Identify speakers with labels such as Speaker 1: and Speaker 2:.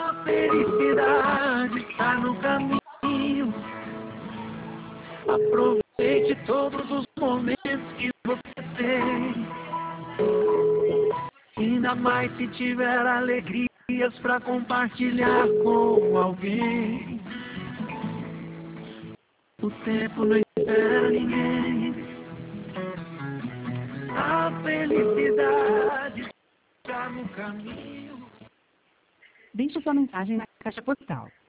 Speaker 1: A felicidade está no caminho. Aproveite todos os momentos que você tem. Ainda mais se tiver alegrias para compartilhar com alguém. O tempo não espera ninguém. A felicidade está no caminho.
Speaker 2: Deixe sua mensagem na caixa postal